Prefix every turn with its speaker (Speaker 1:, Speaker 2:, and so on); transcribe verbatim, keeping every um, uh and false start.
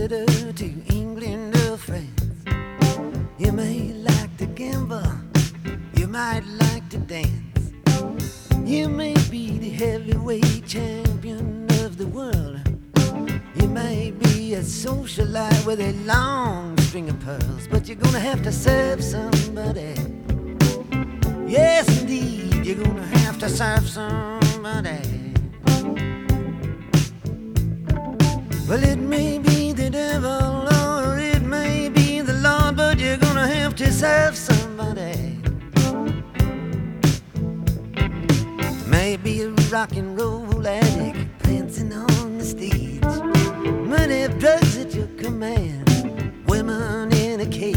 Speaker 1: ambassador to England or France. You may like to gamble, you might like to dance. You may be the heavyweight champion of the world. You may be a socialite with a long string of pearls, but you're gonna have to serve somebody. Yes, indeed, you're gonna have to serve somebody. Well, it may be the devil or it may be the Lord, but you're gonna have to serve somebody. Maybe a rock and roll addict prancing on the stage, money, drugs at your command, women